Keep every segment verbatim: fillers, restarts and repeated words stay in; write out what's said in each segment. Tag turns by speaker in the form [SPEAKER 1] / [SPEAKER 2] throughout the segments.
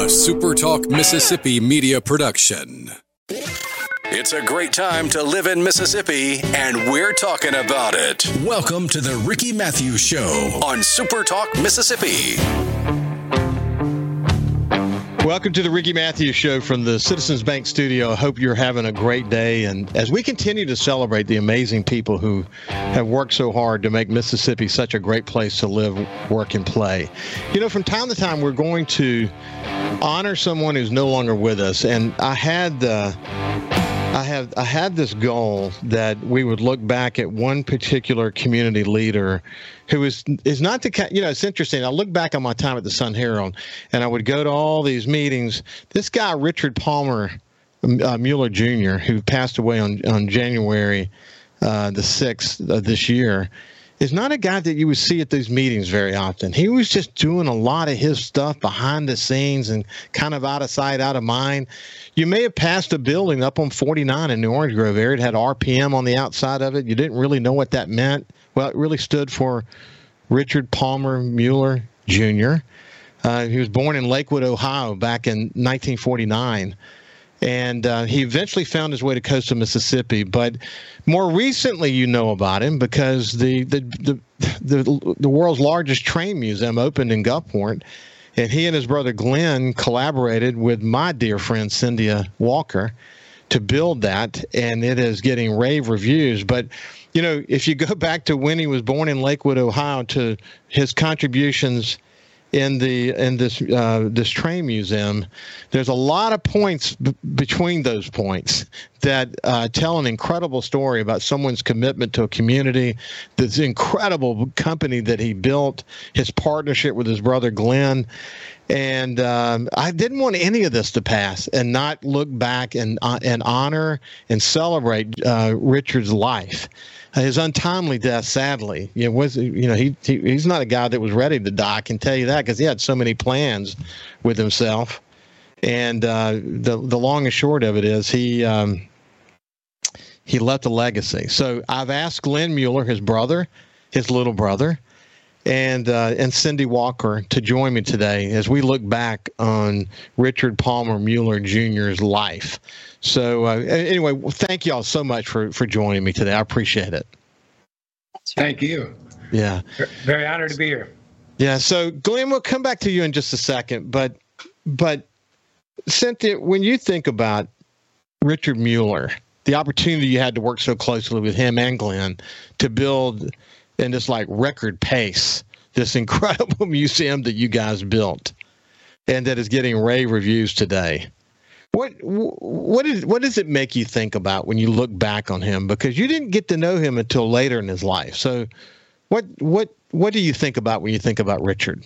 [SPEAKER 1] a Super Talk Mississippi media production. It's a great time to live in Mississippi, and we're talking about it. Welcome to the Ricky Matthews Show on Super Talk Mississippi.
[SPEAKER 2] Welcome to the Ricky Matthews Show from the Citizens Bank studio. I hope you're having a great day. And as we continue to celebrate the amazing people who have worked so hard to make Mississippi such a great place to live, work, and play. You know, from time to time, we're going to honor someone who's no longer with us. And I had uh, I have I had this goal that we would look back at one particular community leader who is is not the, you know, it's interesting. I look back on my time at the Sun Herald, and I would go to all these meetings. This guy, Richard Palmer uh, Mueller Junior, who passed away on, on January uh, the sixth of this year, is not a guy that you would see at those meetings very often. He was just doing a lot of his stuff behind the scenes and kind of out of sight, out of mind. You may have passed a building up on forty-nine in New Orange Grove area. It had R P M on the outside of it. You didn't really know what that meant. Well, it really stood for Richard Palmer Mueller Junior Uh, he was born in Lakewood, Ohio, back in nineteen forty-nine. And uh, he eventually found his way to coastal Mississippi. But more recently, you know about him because the the the, the, the world's largest train museum opened in Gulfport. And he and his brother Glenn collaborated with my dear friend Cynthia Walker to build that. And it is getting rave reviews. But, you know, if you go back to when he was born in Lakewood, Ohio, to his contributions in the in this uh, this train museum, there's a lot of points b- between those points that uh, tell an incredible story about someone's commitment to a community, this incredible company that he built, his partnership with his brother Glenn. And um, I didn't want any of this to pass and not look back and uh, and honor and celebrate uh, Richard's life. His untimely death, sadly, you know, was you know he, he he's not a guy that was ready to die. I can tell you that because he had so many plans with himself. And uh, the the long and short of it is he um, he left a legacy. So I've asked Glenn Mueller, his brother, his little brother, and uh, and Cindy Walker to join me today as we look back on Richard Palmer Mueller Junior's life. So uh, anyway, thank you all so much for, for joining me today. I appreciate it.
[SPEAKER 3] Thank you.
[SPEAKER 2] Yeah.
[SPEAKER 3] Very honored to be here.
[SPEAKER 2] Yeah. So Glenn, we'll come back to you in just a second, but, but Cynthia, when you think about Richard Mueller, the opportunity you had to work so closely with him and Glenn to build in this like record pace, this incredible museum that you guys built and that is getting rave reviews today. What what is what does it make you think about when you look back on him? Because you didn't get to know him until later in his life. So, what what what do you think about when you think about Richard?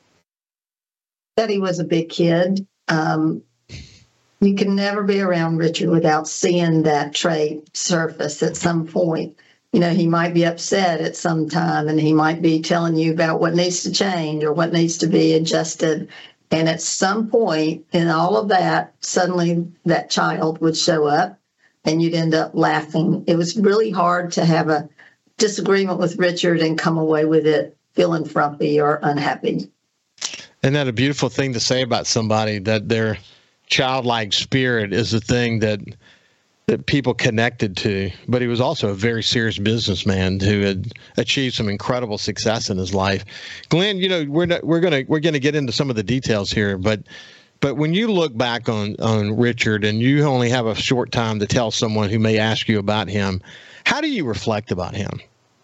[SPEAKER 4] That he was a big kid. Um, you can never be around Richard without seeing that trait surface at some point. You know, he might be upset at some time, and he might be telling you about what needs to change or what needs to be adjusted. And at some point in all of that, suddenly that child would show up and you'd end up laughing. It was really hard to have a disagreement with Richard and come away with it feeling frumpy or unhappy.
[SPEAKER 2] Isn't that a beautiful thing to say about somebody, that their childlike spirit is the thing that that people connected to? But he was also a very serious businessman who had achieved some incredible success in his life. Glenn, you know, we're not, we're gonna we're gonna get into some of the details here, but but when you look back on on Richard, and you only have a short time to tell someone who may ask you about him, how do you reflect about him?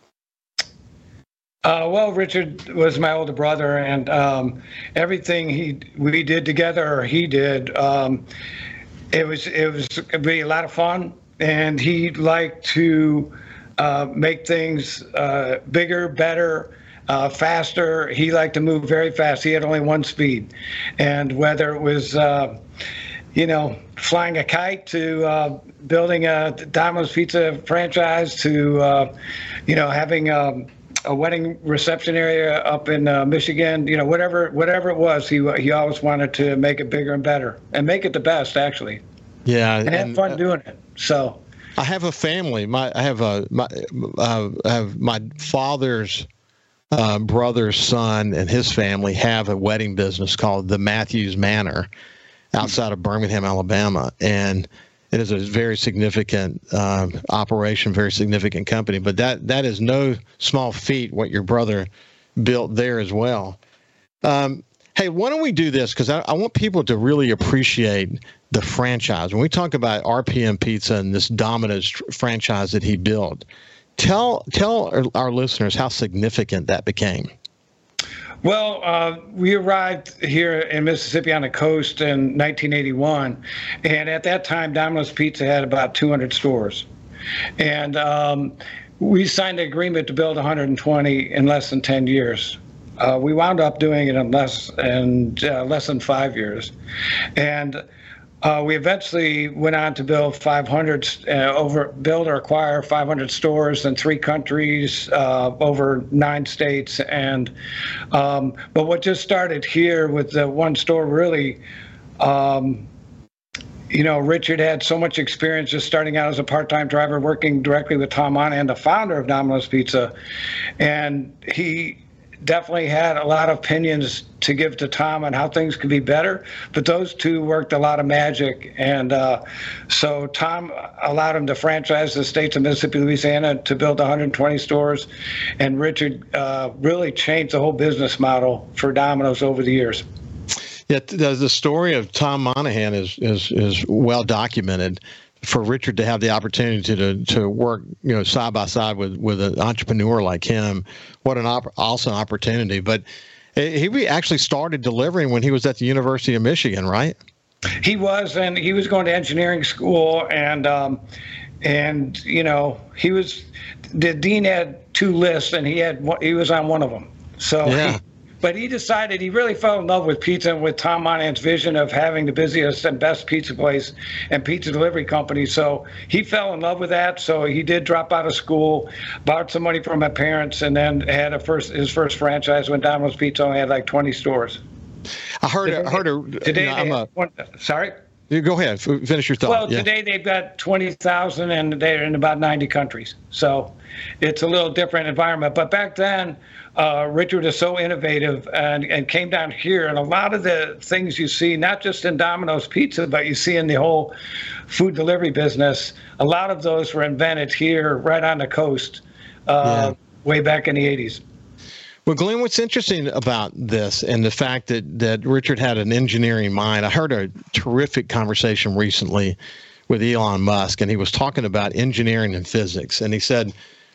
[SPEAKER 3] Uh, well, Richard was my older brother, and um, everything he we did together, or he did. Um, It was it was really a lot of fun, and he liked to uh, make things uh, bigger, better, uh, faster. He liked to move very fast. He had only one speed, and whether it was uh, you know flying a kite to uh, building a Domino's Pizza franchise to uh, you know having um, a wedding reception area up in uh, Michigan, you know, whatever whatever it was, he he always wanted to make it bigger and better and make it the best, actually.
[SPEAKER 2] Yeah,
[SPEAKER 3] and, and have fun uh, doing it. So
[SPEAKER 2] I have a family. My I have a my uh, I have my father's uh, brother's son and his family have a wedding business called the Matthews Manor outside of Birmingham, Alabama. And it is a very significant uh, operation, very significant company. But that that is no small feat what your brother built there as well. Um, hey, why don't we do this? Because I, I want people to really appreciate the franchise. When we talk about R P M Pizza and this Domino's tr- franchise that he built, tell tell our, our listeners how significant that became.
[SPEAKER 3] Well, uh, we arrived here in Mississippi on the coast in nineteen eighty-one, and at that time, Domino's Pizza had about two hundred stores. And um, we signed an agreement to build one hundred twenty in less than ten years. Uh, we wound up doing it in less, in, uh, less than five years. And Uh, we eventually went on to build five hundred, uh, over build or acquire five hundred stores in three countries, uh, over nine states, and um, but what just started here with the one store really, um, you know, Richard had so much experience just starting out as a part-time driver, working directly with Tom Monahan, the founder of Domino's Pizza, and he definitely had a lot of opinions to give to Tom on how things could be better, but those two worked a lot of magic. And uh, so Tom allowed him to franchise the states of Mississippi, Louisiana to build one hundred twenty stores. And Richard uh, really changed the whole business model for Domino's over the years.
[SPEAKER 2] Yeah, the story of Tom Monahan is, is, is well documented. For Richard to have the opportunity to to work, you know, side by side with, with an entrepreneur like him, what an op- awesome opportunity. But he actually started delivering when he was at the University of Michigan, right?
[SPEAKER 3] He was, and he was going to engineering school, and um, and you know, he was the dean had two lists, and he had he was on one of them. So.
[SPEAKER 2] Yeah.
[SPEAKER 3] He, But he decided he really fell in love with pizza and with Tom Monahan's vision of having the busiest and best pizza place and pizza delivery company. So he fell in love with that. So he did drop out of school, borrowed some money from my parents, and then had a first his first franchise when Domino's Pizza only had like twenty stores.
[SPEAKER 2] I heard.
[SPEAKER 3] Today,
[SPEAKER 2] I heard. A,
[SPEAKER 3] today,
[SPEAKER 2] you know, I'm a,
[SPEAKER 3] one, sorry.
[SPEAKER 2] You go ahead. Finish your thought.
[SPEAKER 3] Well,
[SPEAKER 2] yeah.
[SPEAKER 3] Today they've got twenty thousand, and they're in about ninety countries. So it's a little different environment. But back then, uh, Richard is so innovative and, and came down here. And a lot of the things you see, not just in Domino's Pizza, but you see in the whole food delivery business, a lot of those were invented here right on the coast uh, yeah. way back in the eighties.
[SPEAKER 2] Well, Glenn, what's interesting about this and the fact that, that Richard had an engineering mind, I heard a terrific conversation recently with Elon Musk, and he was talking about engineering and physics. And he said,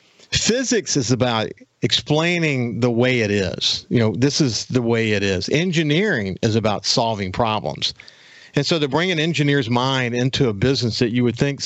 [SPEAKER 2] physics is about explaining the way it is. You know, this is the way it is. Engineering is about solving problems. And so to bring an engineer's mind into a business that you would think,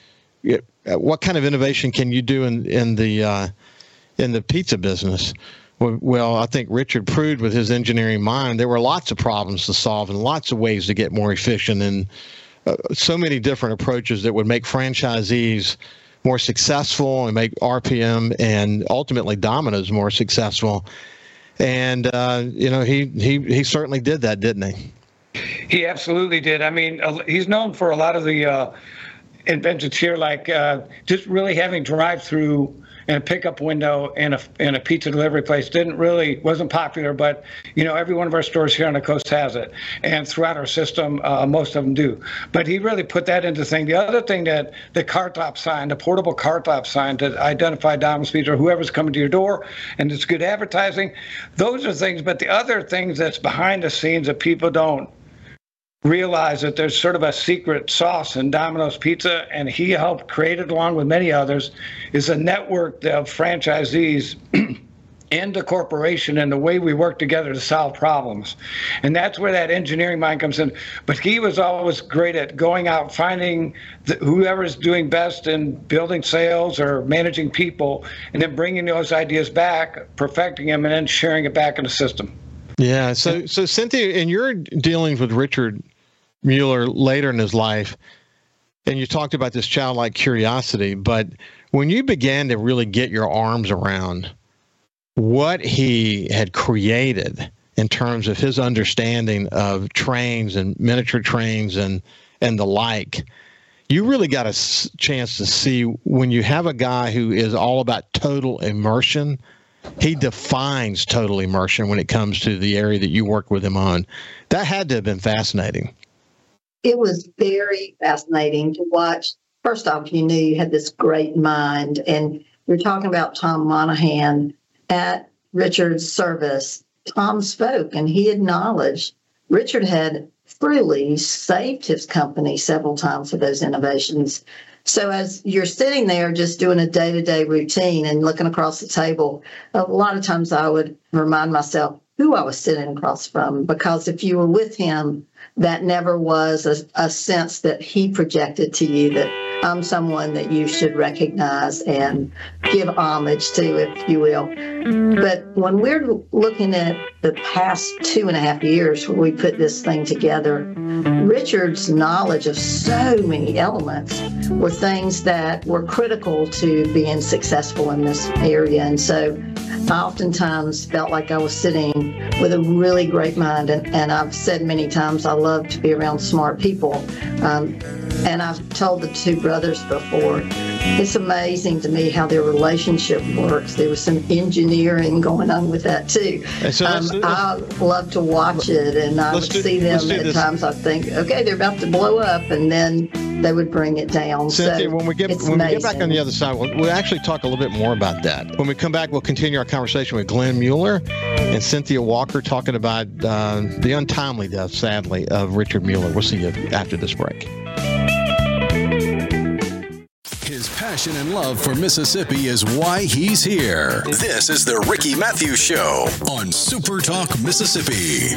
[SPEAKER 2] what kind of innovation can you do in, in the uh, in the pizza business? Well, I think Richard proved with his engineering mind there were lots of problems to solve and lots of ways to get more efficient, and uh, so many different approaches that would make franchisees more successful and make R P M and ultimately Domino's more successful. And uh, you know, he he he certainly did that, didn't he?
[SPEAKER 3] He absolutely did. I mean, he's known for a lot of the uh, inventions here, like uh, just really having drive-through and a pickup window in a in a pizza delivery place didn't really wasn't popular, but you know, every one of our stores here on the coast has it, and throughout our system, uh, most of them do. But he really put that into thing. The other thing that the car top sign, the portable car top sign that identified Domino's Pizza or whoever's coming to your door, and it's good advertising. Those are things. But the other things that's behind the scenes that people don't realize, that there's sort of a secret sauce in Domino's Pizza, and he helped create it along with many others, is a network of franchisees and the corporation and the way we work together to solve problems. And that's where that engineering mind comes in. But he was always great at going out, finding the, whoever's doing best in building sales or managing people, and then bringing those ideas back, perfecting them, and then sharing it back in the system.
[SPEAKER 2] Yeah. So, so Cynthia, in your dealings with Richard Mueller later in his life, and you talked about this childlike curiosity, but when you began to really get your arms around what he had created in terms of his understanding of trains and miniature trains and, and the like, you really got a chance to see when you have a guy who is all about total immersion he defines total immersion when it comes to the area that you work with him on. That had to have been fascinating.
[SPEAKER 4] It was very fascinating to watch. First off, you knew you had this great mind, and you're talking about Tom Monahan at Richard's service. Tom spoke, and he acknowledged Richard had truly saved his company several times for those innovations. So as you're sitting there just doing a day-to-day routine and looking across the table, a lot of times I would remind myself who I was sitting across from, because if you were with him, that never was a, a sense that he projected to you that I'm someone that you should recognize and give homage to, if you will. But when we're looking at the past two and a half years where we put this thing together, Richard's knowledge of so many elements were things that were critical to being successful in this area. And so I oftentimes felt like I was sitting with a really great mind. And, and I've said many times I love to be around smart people. Um, and I've told the two brothers before, it's amazing to me how their relationship works. There was some engineering going on with that too. So um, I love to watch it, and I would do, see them at this. times. I think, okay, they're about to blow up, and then they would bring it down.
[SPEAKER 2] Cynthia,
[SPEAKER 4] so
[SPEAKER 2] when we get when amazing. we get back on the other side, we'll, we'll actually talk a little bit more about that. When we come back, we'll continue our conversation with Glenn Mueller and Cynthia Walker, talking about uh, the untimely death, sadly, of Richard Mueller. We'll see you after this break.
[SPEAKER 1] His passion and love for Mississippi is why he's here. This is the Ricky Matthews Show on Super Talk Mississippi.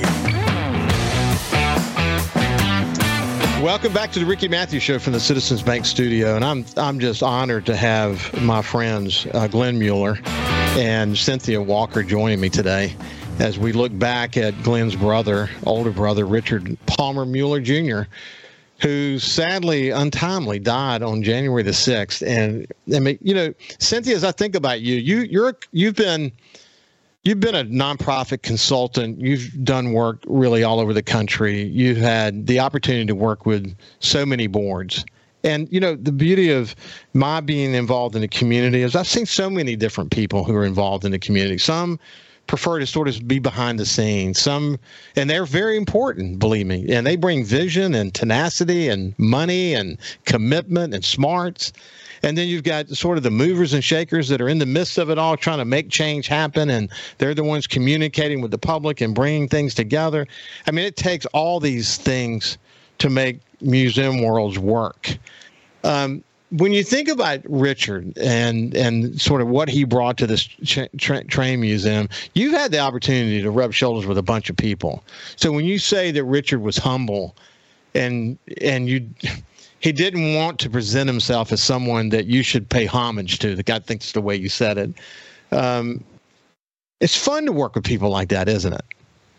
[SPEAKER 2] Welcome back to the Ricky Matthews Show from the Citizens Bank studio, and I'm I'm just honored to have my friends uh, Glenn Mueller and Cynthia Walker joining me today as we look back at Glenn's brother, older brother, Richard Palmer Mueller Junior, who sadly, untimely died on January the sixth. And I mean, you know, Cynthia, as I think about you, you you're you've been you've been a nonprofit consultant. You've done work really all over the country. You've had the opportunity to work with so many boards. And, you know, the beauty of my being involved in the community is I've seen so many different people who are involved in the community. Some prefer to sort of be behind the scenes. Some, and they're very important, believe me. And they bring vision and tenacity and money and commitment and smarts. And then you've got sort of the movers and shakers that are in the midst of it all, trying to make change happen. And they're the ones communicating with the public and bringing things together. I mean, it takes all these things to make museum worlds work. Um, When you think about Richard and and sort of what he brought to this tra- tra- train museum, you've had the opportunity to rub shoulders with a bunch of people. So when you say that Richard was humble and and you he didn't want to present himself as someone that you should pay homage to, the guy thinks the way you said it. Um, it's fun to work with people like that, isn't it?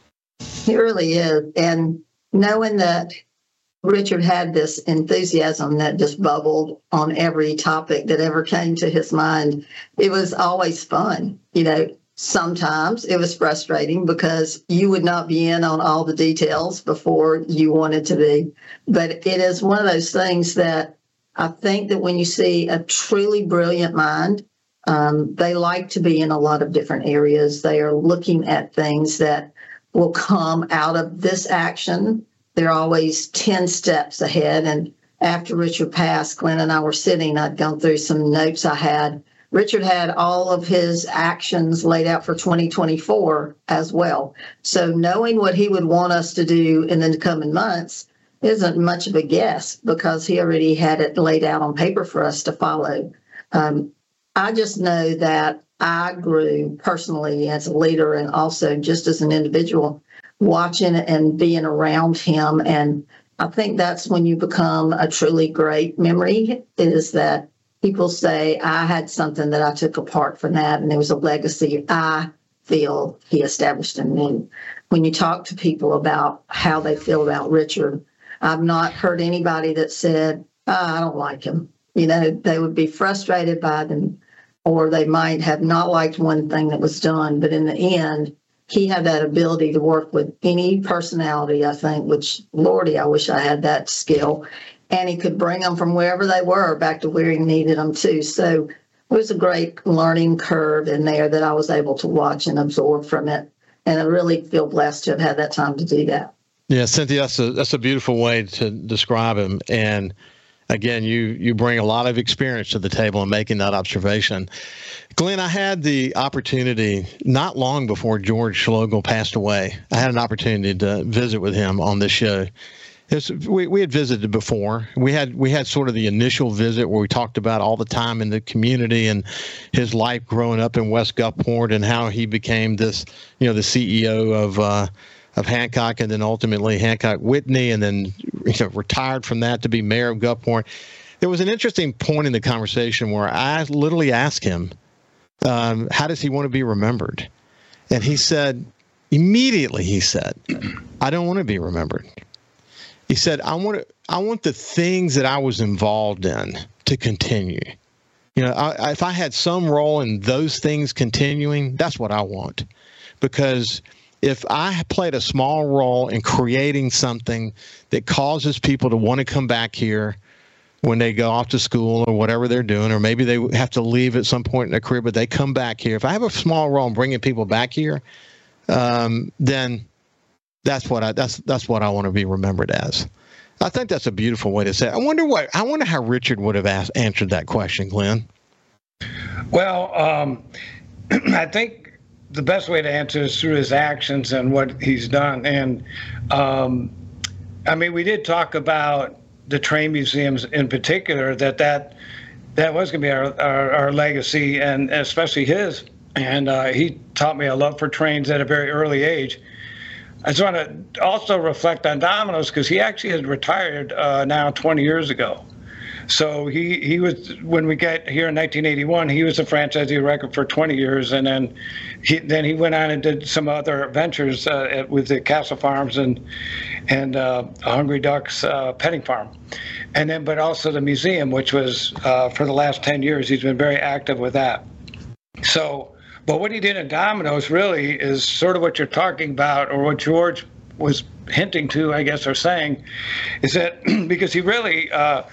[SPEAKER 4] It really is. And knowing that Richard had this enthusiasm that just bubbled on every topic that ever came to his mind. It was always fun. You know, sometimes it was frustrating because you would not be in on all the details before you wanted to be. But it is one of those things that I think that when you see a truly brilliant mind, um, they like to be in a lot of different areas. They are looking at things that will come out of this action. They're always ten steps ahead. And after Richard passed, Glenn and I were sitting, I'd gone through some notes I had. Richard had all of his actions laid out for twenty twenty-four as well. So knowing what he would want us to do in the coming months isn't much of a guess because he already had it laid out on paper for us to follow. Um, I just know that I grew personally as a leader and also just as an individual, watching and being around him. And I think that's when you become a truly great memory, is that people say, I had something that I took apart from that, and there was a legacy I feel he established in me. When you talk to people about how they feel about Richard, I've not heard anybody that said, oh, I don't like him. You know, they would be frustrated by them, or they might have not liked one thing that was done, but in the end, he had that ability to work with any personality, I think, which, Lordy, I wish I had that skill. And he could bring them from wherever they were back to where he needed them to. So was a great learning curve in there that I was able to watch and absorb from it. And I really feel blessed to have had that time to do that.
[SPEAKER 2] Yeah, Cynthia, that's a, that's a beautiful way to describe him. And again, you, you bring a lot of experience to the table in making that observation. Glenn, I had the opportunity not long before George Schloegel passed away. I had an opportunity to visit with him on this show. Was, we, we had visited before. We had we had sort of the initial visit where we talked about all the time in the community and his life growing up in West Gulfport and how he became this, you know, the C E O of uh, of Hancock and then ultimately Hancock Whitney and then, you know, retired from that to be mayor of Gulfport. There was an interesting point in the conversation where I literally asked him, um, how does he want to be remembered? And he said, immediately he said, I don't want to be remembered. He said, I want to, I want the things that I was involved in to continue. You know, I, if I had some role in those things continuing, that's what I want. Because if I played a small role in creating something that causes people to want to come back here when they go off to school or whatever they're doing, or maybe they have to leave at some point in their career, but they come back here. If I have a small role in bringing people back here, um, then That's what I that's that's what I want to be remembered as. I think that's a beautiful way to say it. I wonder what I wonder how Richard would have asked, answered that question, Glenn.
[SPEAKER 3] Well, um, I think the best way to answer is through his actions and what he's done. And um, I mean, we did talk about the train museums in particular. That that that was going to be our, our our legacy, and especially his. And uh, he taught me a love for trains at a very early age. I just want to also reflect on Domino's because he actually had retired uh, now twenty years ago. So he, he was, when we got here in nineteen eighty-one, he was a franchisee of record for twenty years. And then he, then he went on and did some other ventures uh, at, with the Castle Farms and, and uh, Hungry Ducks uh, petting farm. And then, but also the museum, which was uh, for the last ten years, he's been very active with that. So, but what he did in Domino's really is sort of what you're talking about, or what George was hinting to, I guess, or saying, is that because he really uh,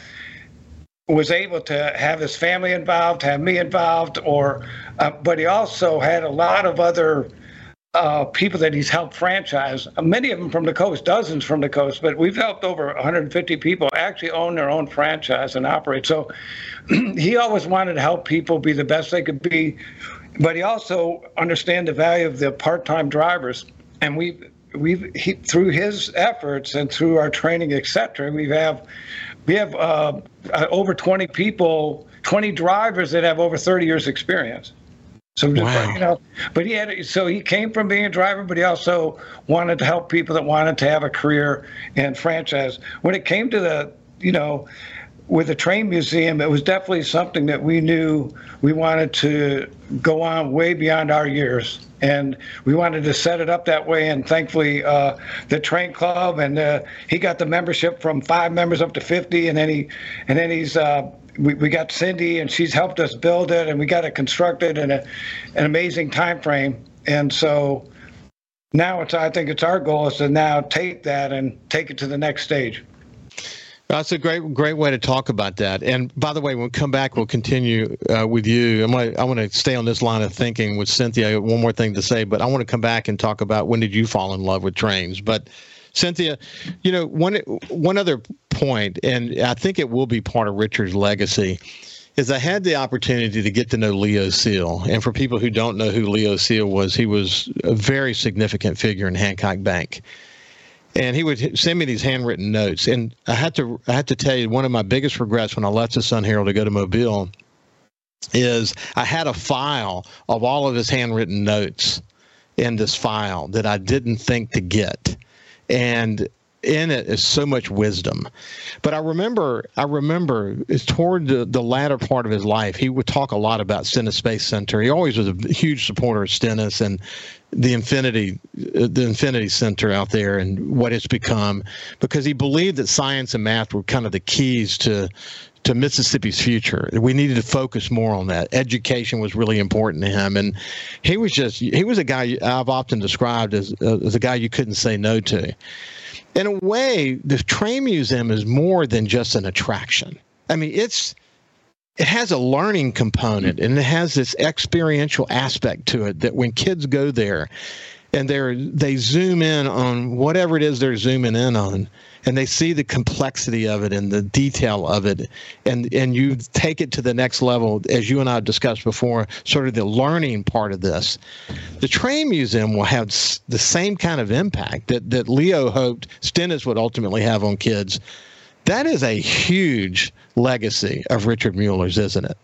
[SPEAKER 3] was able to have his family involved, have me involved, or, uh, but he also had a lot of other uh, people that he's helped franchise, many of them from the coast, dozens from the coast, but we've helped over one hundred fifty people actually own their own franchise and operate. So he always wanted to help people be the best they could be. But he also understands the value of the part-time drivers, and we we he, through his efforts and through our training, et cetera, we have we have uh, over twenty people, twenty drivers that have over thirty years experience. So wow. You know, but he had so he came from being a driver, but he also wanted to help people that wanted to have a career in franchise. When it came to the, you know, with the train museum, it was definitely something that we knew we wanted to go on way beyond our years. And we wanted to set it up that way. And thankfully, uh, the train club, and uh, he got the membership from five members up to fifty. And then he, and then he's, uh, we, we got Cindy, and she's helped us build it, and we got it constructed in a, an amazing time frame. And so now it's, I think it's our goal is to now take that and take it to the next stage.
[SPEAKER 2] That's a great, great way to talk about that. And by the way, when we come back, we'll continue uh, with you. I'm gonna, I want to stay on this line of thinking with Cynthia. One more thing to say, but I want to come back and talk about when did you fall in love with trains. But Cynthia, you know, one one other point, and I think it will be part of Richard's legacy, is I had the opportunity to get to know Leo Seal. And for people who don't know who Leo Seal was, he was a very significant figure in Hancock Bank. And he would send me these handwritten notes. And I had to I had to tell you, one of my biggest regrets when I left the Sun Herald to go to Mobile is I had a file of all of his handwritten notes in this file that I didn't think to get. And in it is so much wisdom. But I remember, I remember it's toward the, the latter part of his life, he would talk a lot about Stennis Space Center. He always was a huge supporter of Stennis and the Infinity, the Infinity Center out there and what it's become, because he believed that science and math were kind of the keys to to Mississippi's future. We needed to focus more on that. Education was really important to him. And he was just, he was a guy I've often described as, uh, as a guy you couldn't say no to. In a way, the train museum is more than just an attraction. I mean, it's it has a learning component, and it has this experiential aspect to it that when kids go there and they're they zoom in on whatever it is they're zooming in on, and they see the complexity of it and the detail of it, and and you take it to the next level, as you and I discussed before, sort of the learning part of this. The Train Museum will have the same kind of impact that, that Leo hoped Stennis would ultimately have on kids. That is a huge legacy of Richard Mueller's, isn't it?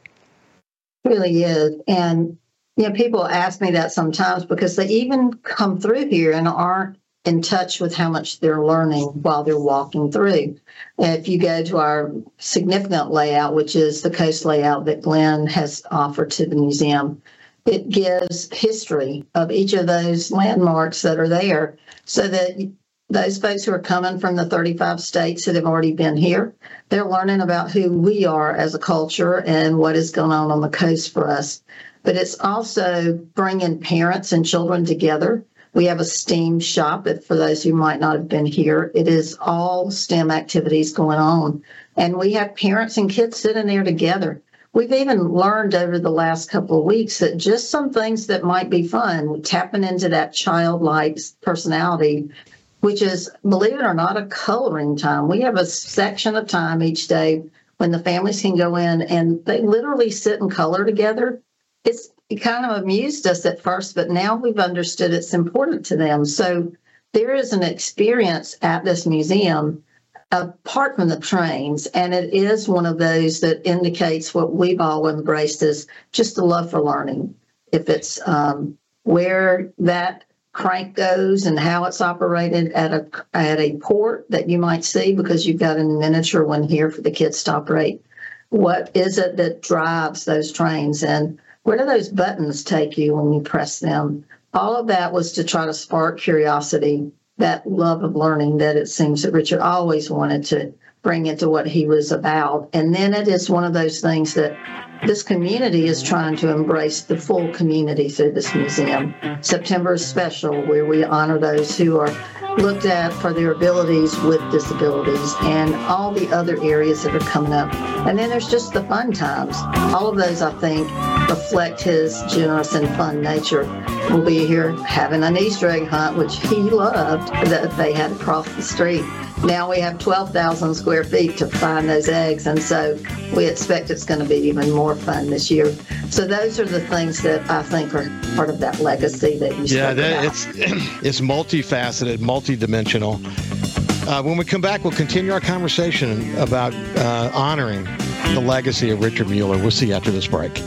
[SPEAKER 4] It really is. And, you know, people ask me that sometimes because they even come through here and aren't in touch with how much they're learning while they're walking through. If you go to our significant layout, which is the coast layout that Glenn has offered to the museum, it gives history of each of those landmarks that are there so that those folks who are coming from the thirty-five states that have already been here, they're learning about who we are as a culture and what is going on on the coast for us. But it's also bringing parents and children together. We have a STEAM shop, if for those who might not have been here. It is all STEM activities going on. And we have parents and kids sitting there together. We've even learned over the last couple of weeks that just some things that might be fun, tapping into that childlike personality, which is, believe it or not, a coloring time. We have a section of time each day when the families can go in and they literally sit and color together. It's It kind of amused us at first, but now we've understood it's important to them. So there is an experience at this museum apart from the trains, and it is one of those that indicates what we've all embraced as just a love for learning. If it's um, where that crank goes and how it's operated at a at a port that you might see because you've got a miniature one here for the kids to operate. What is it that drives those trains, and where do those buttons take you when you press them? All of that was to try to spark curiosity, that love of learning that it seems that Richard always wanted to bring into what he was about. And then it is one of those things that this community is trying to embrace the full community through this museum. September is special, where we honor those who are looked at for their abilities with disabilities and all the other areas that are coming up. And then there's just the fun times. All of those, I think, reflect his generous and fun nature. We'll be here having an Easter egg hunt, which he loved, that they had across the street. Now we have twelve thousand square feet to find those eggs, and so we expect it's going to be even more fun this year. So those are the things that I think are part of that legacy that you
[SPEAKER 2] yeah,
[SPEAKER 4] spoke
[SPEAKER 2] that,
[SPEAKER 4] about.
[SPEAKER 2] it's it's multifaceted, multidimensional. Uh, when we come back, we'll continue our conversation about uh, honoring the legacy of Richard Mueller. We'll see you after this break.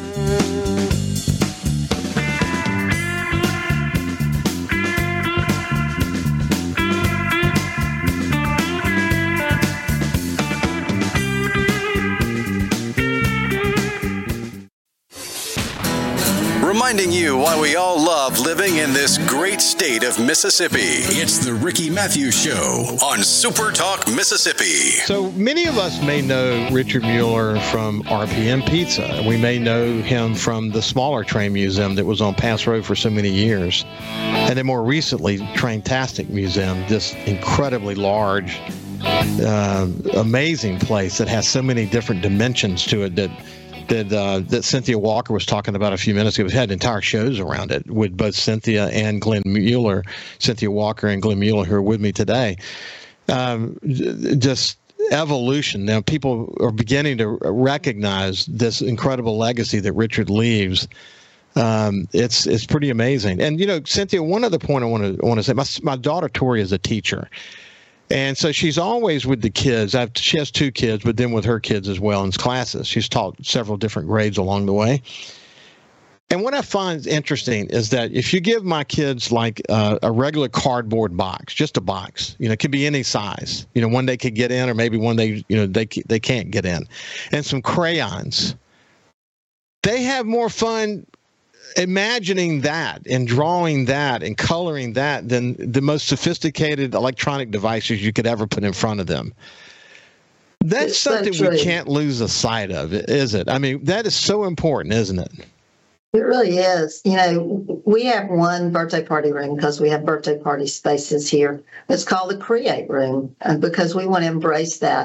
[SPEAKER 1] Reminding you why we all love living in this great state of Mississippi. It's the Ricky Matthews Show on Super Talk Mississippi.
[SPEAKER 2] So many of us may know Richard Mueller from R P M Pizza. We may know him from the smaller train museum that was on Pass Road for so many years. And then more recently, Traintastic Museum, this incredibly large, uh, amazing place that has so many different dimensions to it that That, uh, that Cynthia Walker was talking about a few minutes ago. We had entire shows around it with both Cynthia and Glenn Mueller, Cynthia Walker and Glenn Mueller, who are with me today. Um, just evolution. Now, people are beginning to recognize this incredible legacy that Richard leaves. Um, it's it's pretty amazing. And, you know, Cynthia, one other point I want to want to say, my, my daughter, Tori, is a teacher. And so she's always with the kids. I've, she has two kids, but then with her kids as well in classes. She's taught several different grades along the way. And what I find interesting is that if you give my kids like uh, a regular cardboard box, just a box, you know, it could be any size. You know, one they could get in, or maybe one they, you know, they they can't get in, and some crayons, they have more fun imagining that and drawing that and coloring that than the most sophisticated electronic devices you could ever put in front of them. That's
[SPEAKER 4] It's
[SPEAKER 2] something
[SPEAKER 4] so
[SPEAKER 2] we can't lose the sight of, is it? I mean, that is so important, isn't it?
[SPEAKER 4] It really is. You know, we have one birthday party room because we have birthday party spaces here. It's called the Create Room, uh, because we want to embrace that.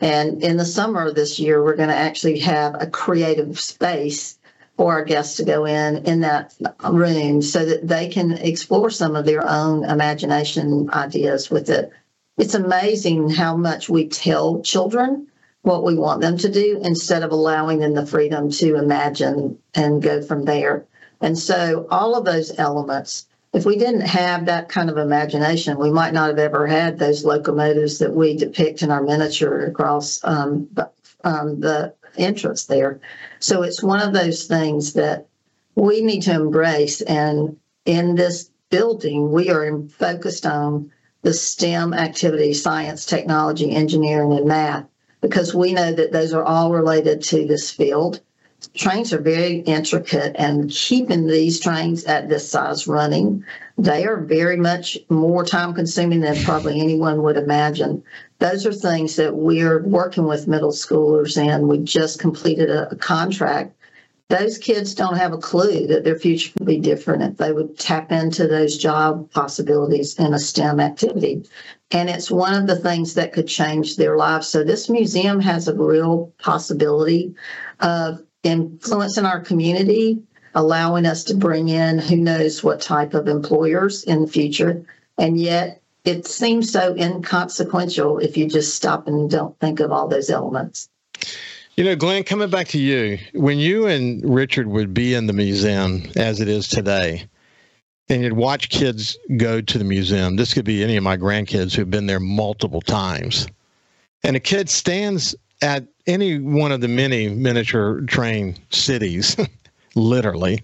[SPEAKER 4] And in the summer of this year, we're going to actually have a creative space for our guests to go in in that room so that they can explore some of their own imagination ideas with it. It's amazing how much we tell children what we want them to do instead of allowing them the freedom to imagine and go from there. And so all of those elements, if we didn't have that kind of imagination, we might not have ever had those locomotives that we depict in our miniature across um, um, the entrance there. So it's one of those things that we need to embrace. And in this building, we are focused on the STEM activities, science, technology, engineering, and math, because we know that those are all related to this field. Trains are very intricate, and keeping these trains at this size running, they are very much more time consuming than probably anyone would imagine. Those are things that we're working with middle schoolers, and we just completed a, a contract. Those kids don't have a clue that their future could be different if they would tap into those job possibilities in a STEM activity. And it's one of the things that could change their lives. So this museum has a real possibility of influencing our community, allowing us to bring in who knows what type of employers in the future. And yet it seems so inconsequential if you just stop and don't think of all those elements.
[SPEAKER 2] You know, Glenn, coming back to you, when you and Richard would be in the museum as it is today, and you'd watch kids go to the museum, this could be any of my grandkids who've been there multiple times, and a kid stands at any one of the many miniature train cities, literally,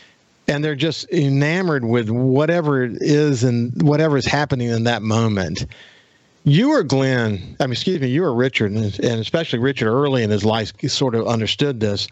[SPEAKER 2] and they're just enamored with whatever it is and whatever is happening in that moment. You or Glenn, I mean, excuse me, you or Richard, and especially Richard early in his life sort of understood this,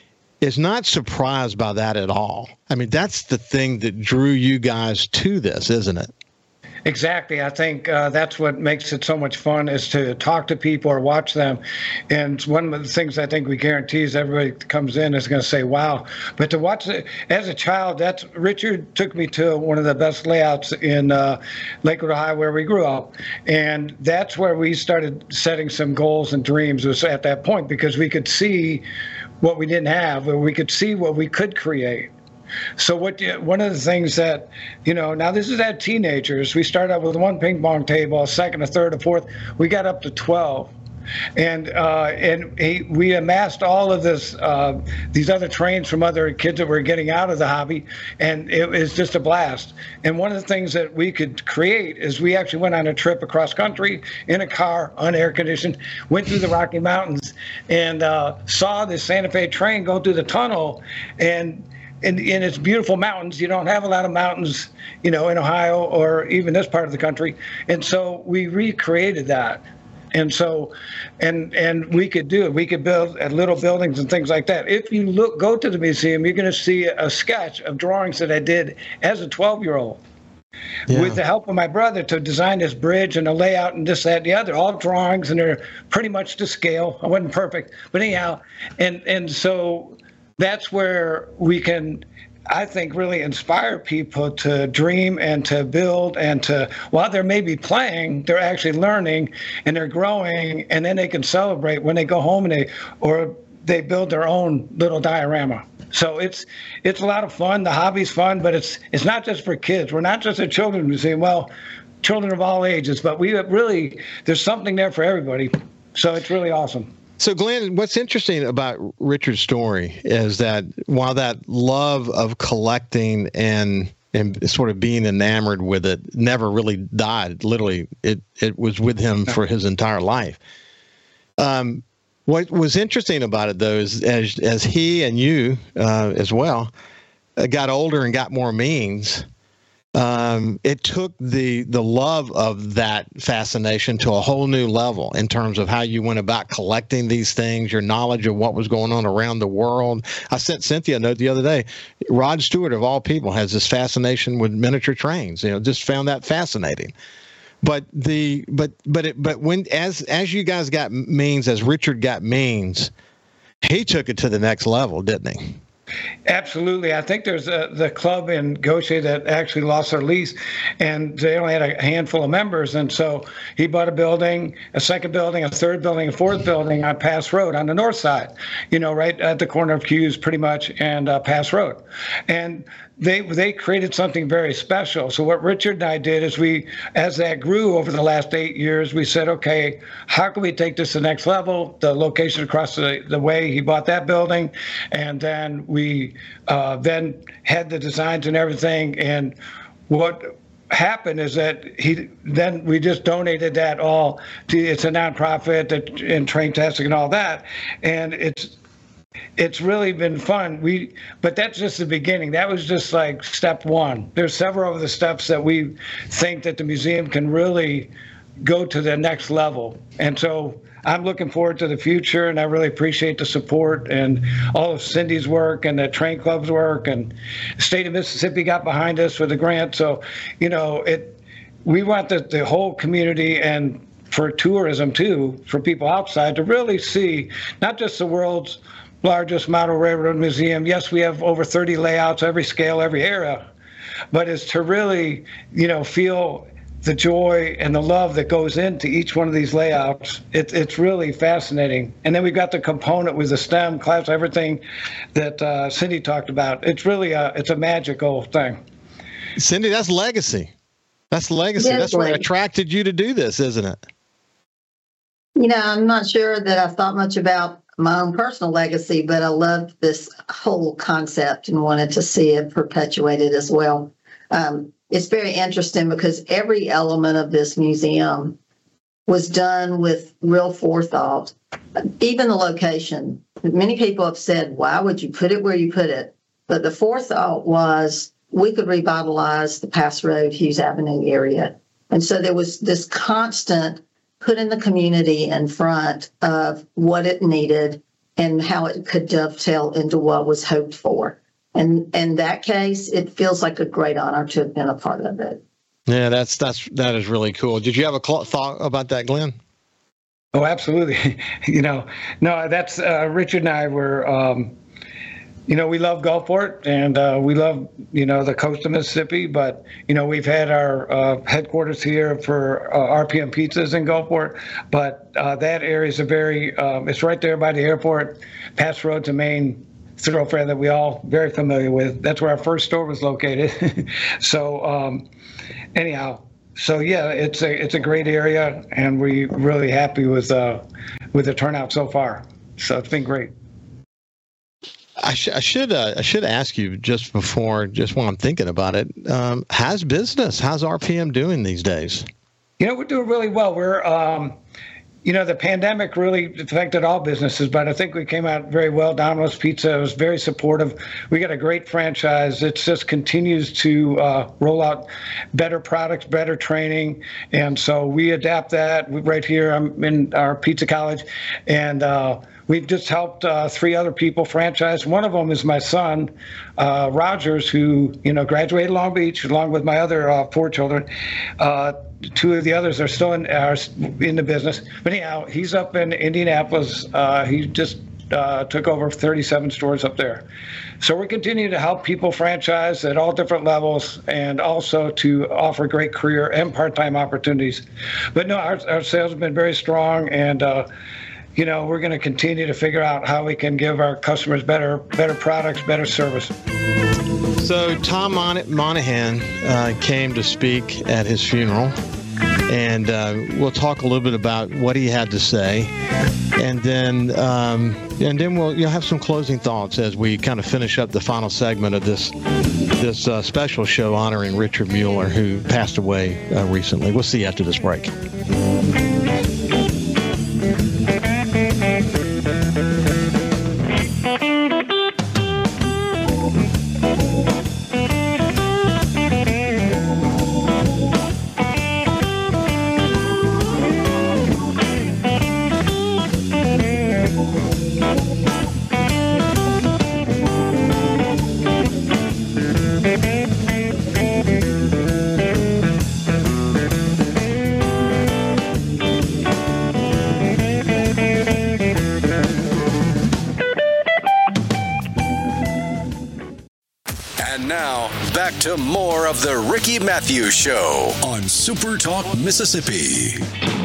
[SPEAKER 2] is not surprised by that at all. I mean, that's the thing that drew you guys to this, isn't it?
[SPEAKER 3] Exactly. I think uh, that's what makes it so much fun, is to talk to people or watch them. And one of the things I think we guarantee is everybody that comes in is going to say, wow. But to watch it as a child, that's Richard took me to one of the best layouts in uh, Lakewood, Ohio, where we grew up. And that's where we started setting some goals and dreams, was at that point, because we could see what we didn't have, or we could see what we could create. So what? One of the things that, you know, now this is at teenagers. We started out with one ping pong table, a second, a third, a fourth. We got up to twelve, and uh, and he, we amassed all of this, uh, these other trains from other kids that were getting out of the hobby, and it was just a blast. And one of the things that we could create is we actually went on a trip across country in a car, unair conditioned, went through the Rocky Mountains, and uh, saw the Santa Fe train go through the tunnel, and. In, in its beautiful mountains. You don't have a lot of mountains, you know, in Ohio or even this part of the country. And so we recreated that. And so, and and we could do it. We could build at little buildings and things like that. If you look, go to the museum, you're going to see a sketch of drawings that I did as a twelve-year-old. Yeah. With the help of my brother to design this bridge and the layout and this, that, and the other, all drawings, and they're pretty much to scale. I wasn't perfect, but anyhow, and and so that's where we can, I think, really inspire people to dream and to build, and to, while they're maybe playing, they're actually learning and they're growing, and then they can celebrate when they go home and they, or they build their own little diorama. So it's it's a lot of fun. The hobby's fun, but it's it's not just for kids. We're not just a children's museum. Well, children of all ages, but we really, there's something there for everybody. So it's really awesome.
[SPEAKER 2] So, Glenn, what's interesting about Richard's story is that while that love of collecting and and sort of being enamored with it never really died, literally, it, it was with him for his entire life. Um, what was interesting about it, though, is as, as he and you uh, as well uh, got older and got more means, Um, it took the the love of that fascination to a whole new level in terms of how you went about collecting these things, your knowledge of what was going on around the world. I sent Cynthia a note the other day. Rod Stewart, of all people, has this fascination with miniature trains. You know, just found that fascinating. But the but but it, but when as as you guys got means, as Richard got means, he took it to the next level, didn't he?
[SPEAKER 3] Absolutely. I think there's a, the club in Goshen that actually lost their lease, and they only had a handful of members. And so he bought a building, a second building, a third building, a fourth building on Pass Road on the north side, you know, right at the corner of Hughes pretty much and uh, Pass Road. And they they created something very special. So what Richard and I did is we, as that grew over the last eight years, we said, okay, how can we take this to the next level? The location across the, the way, he bought that building, and then we uh, then had the designs and everything. And what happened is that he then we just donated that all to, it's a nonprofit that in train testing and all that, and it's It's really been fun. We, but that's just the beginning. That was just like step one. There's several of the steps that we think that the museum can really go to the next level. And so I'm looking forward to the future, and I really appreciate the support and all of Cindy's work and the train club's work, and the state of Mississippi got behind us with the grant. So, you know, it. We want the, the whole community, and for tourism too, for people outside to really see not just the world's largest model railroad museum. Yes, we have over thirty layouts, every scale, every era, but it's to really, you know, feel the joy and the love that goes into each one of these layouts. It, it's really fascinating. And then we've got the component with the STEM class, everything that uh, Cindy talked about. It's really a, it's a magical thing.
[SPEAKER 2] Cindy, that's legacy. That's legacy.
[SPEAKER 4] Yes,
[SPEAKER 2] that's what
[SPEAKER 4] legacy.
[SPEAKER 2] attracted you to do this, isn't it?
[SPEAKER 4] You know, I'm not sure that I've thought much about my own personal legacy, but I loved this whole concept and wanted to see it perpetuated as well. Um, it's very interesting because every element of this museum was done with real forethought, even the location. Many people have said, why would you put it where you put it? But the forethought was we could revitalize the Pass Road, Hughes Avenue area. And so there was this constant putting the community in front of what it needed and how it could dovetail into what was hoped for. And in that case, it feels like a great honor to have been a part of it.
[SPEAKER 2] Yeah, that's that's that is really cool. Did you have a cl- thought about that, Glenn?
[SPEAKER 3] Oh, absolutely. you know, no, that's uh, Richard and I were. Um, You know, we love Gulfport, and uh, we love, you know, the coast of Mississippi. But, you know, we've had our uh, headquarters here for uh, R P M Pizzas in Gulfport. But uh, that area is a very, um, it's right there by the airport. Pass Road's a main thoroughfare that we all very familiar with. That's where our first store was located. so, um, anyhow, so yeah, it's a it's a great area, and we're really happy with uh, with the turnout so far. So it's been great.
[SPEAKER 2] I, sh- I should uh, I should ask you just before, just while I'm thinking about it. Um, how's business? How's R P M doing these days?
[SPEAKER 3] You know, we're doing really well. We're, um, you know, the pandemic really affected all businesses, but I think we came out very well. Domino's Pizza was very supportive. We got a great franchise. It just continues to uh, roll out better products, better training, and so we adapt that. We, right here, I'm in our pizza college, and uh, we've just helped uh, three other people franchise. One of them is my son, uh, Rogers, who, you know, graduated Long Beach along with my other uh, four children. Uh, two of the others are still in, are in the business. But anyhow, he's up in Indianapolis. Uh, he just uh, took over thirty-seven stores up there. So we're continuing to help people franchise at all different levels, and also to offer great career and part-time opportunities. But no, our, our sales have been very strong, and uh, you know, we're going to continue to figure out how we can give our customers better better products, better service.
[SPEAKER 2] So Tom Mon- Monahan uh, came to speak at his funeral, and uh, we'll talk a little bit about what he had to say, and then um, and then we'll you'll have some closing thoughts as we kind of finish up the final segment of this this uh, special show honoring Richard Mueller, who passed away uh, recently. We'll see you after this break.
[SPEAKER 1] Now, back to more of the Ricky Matthews Show on Super Talk Mississippi.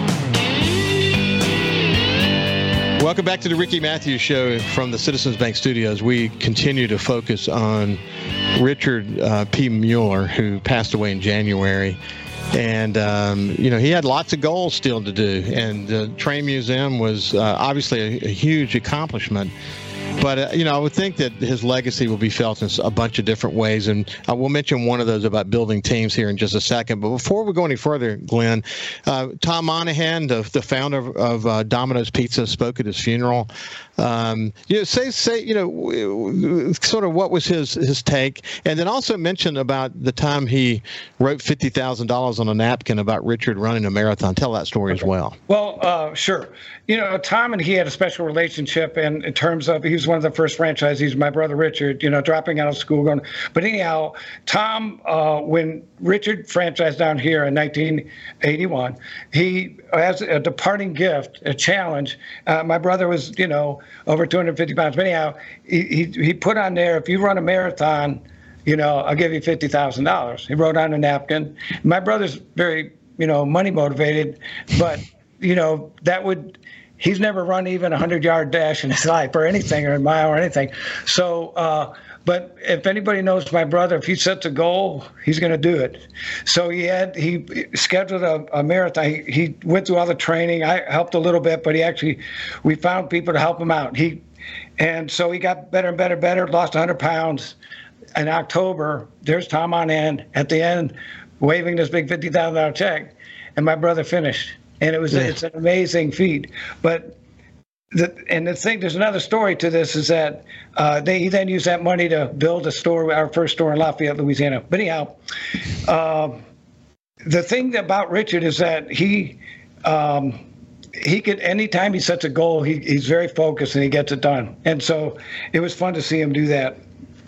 [SPEAKER 2] Welcome back to the Ricky Matthews Show from the Citizens Bank Studios. We continue to focus on Richard uh, P. Mueller, who passed away in January. And, um, you know, he had lots of goals still to do. And the Train Museum was uh, obviously a, a huge accomplishment. But, uh, you know, I would think that his legacy will be felt in a bunch of different ways. And I will mention one of those about building teams here in just a second. But before we go any further, Glenn, uh, Tom Monahan, the, the founder of, of uh, Domino's Pizza, spoke at his funeral. Um, you know, say, say, you know, sort of what was his, his take. And then also mention about the time he wrote fifty thousand dollars on a napkin about Richard running a marathon. Tell that story as well.
[SPEAKER 3] Well, uh, sure. You know, Tom and he had a special relationship, and in terms of, he was one of the first franchisees, my brother Richard, you know, dropping out of school, going. But anyhow, Tom, uh, when Richard franchised down here in nineteen eighty-one, he, as a departing gift, a challenge, uh, my brother was, you know, over two hundred fifty pounds. But anyhow, he, he, he put on there, if you run a marathon, you know, I'll give you fifty thousand dollars. He wrote on a napkin. My brother's very, you know, money motivated, but, you know, that would, he's never run even a hundred-yard dash in his life or anything, or a mile or anything. So, uh, but if anybody knows my brother, if he sets a goal, he's going to do it. So he had, he scheduled a, a marathon. He, he went through all the training. I helped a little bit, but he actually, we found people to help him out. He, and so he got better and better and better, lost one hundred pounds. In October, there's Tom on end at the end, waving this big fifty thousand dollars check, and my brother finished. And it was, yeah. It's an amazing feat. But the, and the thing, there's another story to this, is that uh, they he then used that money to build a store, our first store in Lafayette, Louisiana. But anyhow, uh, the thing about Richard is that he um, he could, anytime he sets a goal, he, he's very focused and he gets it done. And so it was fun to see him do that.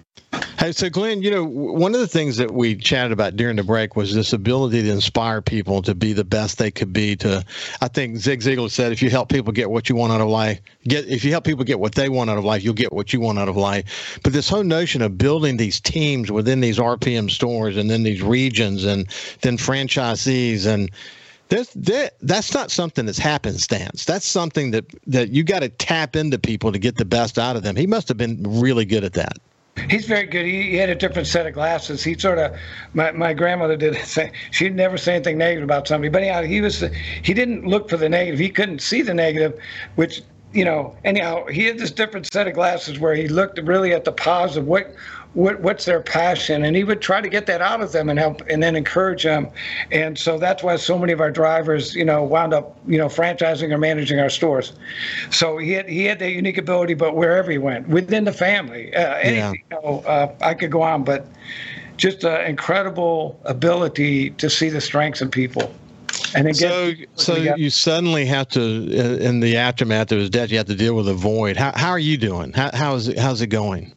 [SPEAKER 2] Hey, so Glenn, you know, one of the things that we chatted about during the break was this ability to inspire people to be the best they could be. To, I think Zig Ziglar said, if you help people get what you want out of life, get if you help people get what they want out of life, you'll get what you want out of life. But this whole notion of building these teams within these R P M stores and then these regions and then franchisees and There's, there, that's not something that's happenstance. That's something that, that you got to tap into people to get the best out of them. He must have been really good at that.
[SPEAKER 3] He's very good. He, he had a different set of glasses. He sort of, my, my grandmother did say, she'd never say anything negative about somebody. But anyhow, he was, he didn't look for the negative. He couldn't see the negative, which, you know, anyhow, he had this different set of glasses where he looked really at the positive. What, what, what's their passion? And he would try to get that out of them and help, and then encourage them. And so that's why so many of our drivers, you know, wound up, you know, franchising or managing our stores. So he had, he had that unique ability, but wherever he went, within the family, uh, anything, yeah. you know, uh, I could go on, but just an incredible ability to see the strengths in people. And then
[SPEAKER 2] so, so you suddenly have to, in the aftermath of his death, you have to deal with a void. How, how are you doing? How, how is it, how's it going?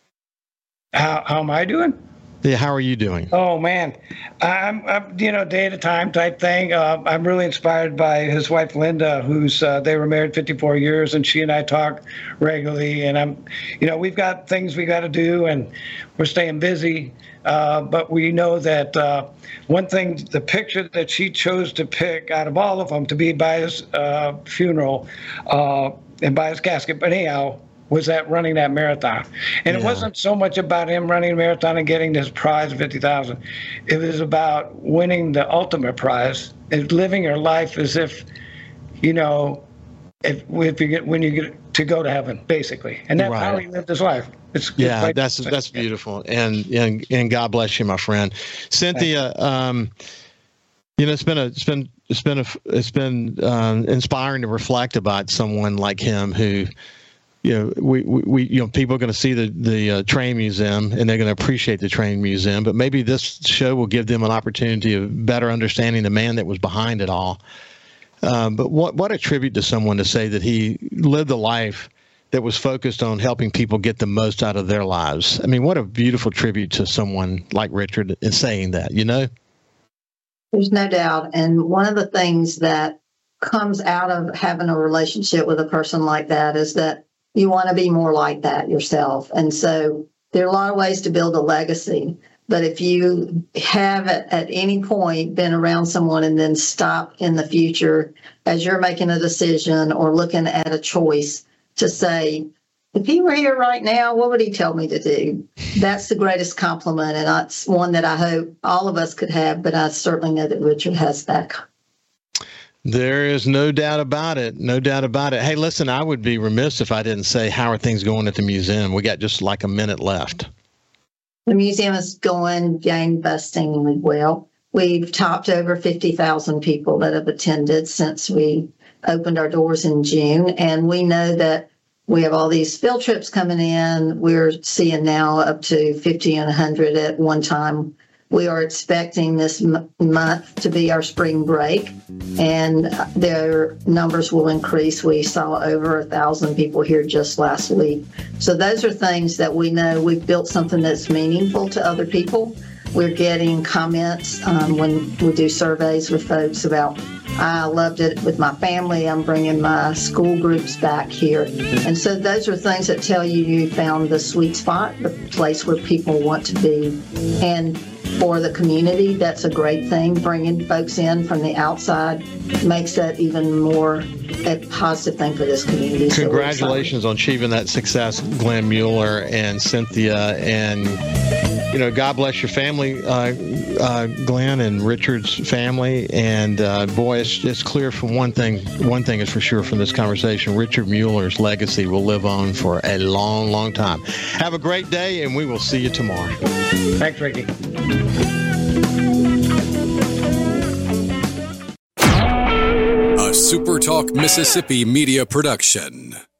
[SPEAKER 3] How, how am I doing?
[SPEAKER 2] Yeah, how are you doing?
[SPEAKER 3] Oh, man. I'm, I'm you know, day at a time type thing. Uh, I'm really inspired by his wife, Linda, who's, uh, they were married fifty-four years, and she and I talk regularly. And I'm, you know, we've got things we got to do, and we're staying busy. Uh, but we know that uh, one thing, the picture that she chose to pick out of all of them to be by his uh, funeral uh, and by his casket, but anyhow, was that running that marathon. And yeah. It wasn't so much about him running a marathon and getting this prize of fifty thousand. It was about winning the ultimate prize and living your life as if, you know, if, if you get, when you get to go to heaven, basically. And that's right. How he lived his life. It's,
[SPEAKER 2] yeah,
[SPEAKER 3] it's
[SPEAKER 2] that's that's beautiful. And, and and God bless you, my friend. Cynthia, um, you know, it's been a it's been it's been a, it's been um, inspiring to reflect about someone like him who, you know, we, we, we you know, people are going to see the, the uh, train museum and they're going to appreciate the train museum, but maybe this show will give them an opportunity of better understanding the man that was behind it all. Um, but what, what a tribute to someone to say that he lived a life that was focused on helping people get the most out of their lives. I mean, what a beautiful tribute to someone like Richard in saying that, you know?
[SPEAKER 4] There's no doubt. And one of the things that comes out of having a relationship with a person like that is that you want to be more like that yourself. And so there are a lot of ways to build a legacy. But if you have at, at any point been around someone and then stop in the future as you're making a decision or looking at a choice to say, if he were here right now, what would he tell me to do? That's the greatest compliment. And that's one that I hope all of us could have, but I certainly know that Richard has that.
[SPEAKER 2] There is no doubt about it. No doubt about it. Hey, listen, I would be remiss if I didn't say, how are things going at the museum? We got just like a minute left.
[SPEAKER 4] The museum is going gangbustingly well. We've topped over fifty thousand people that have attended since we opened our doors in June. And we know that we have all these field trips coming in. We're seeing now up to fifty and one hundred at one time. We are expecting this m- month to be our spring break, and their numbers will increase. We saw over a thousand people here just last week. So those are things that we know we've built something that's meaningful to other people. We're getting comments um, when we do surveys with folks about, I loved it with my family. I'm bringing my school groups back here. And so those are things that tell you you found the sweet spot, the place where people want to be. And for the community, that's a great thing. Bringing folks in from the outside makes that even more a positive thing for this community.
[SPEAKER 2] Congratulations on achieving that success, Glenn Mueller and Cynthia. And, you know, God bless your family, uh, uh, Glenn and Richard's family. And, uh, boy, it's, it's clear from one thing. One thing is for sure from this conversation, Richard Mueller's legacy will live on for a long, long time. Have a great day, and we will see you tomorrow.
[SPEAKER 3] Thanks, Ricky.
[SPEAKER 1] A SuperTalk Mississippi media production.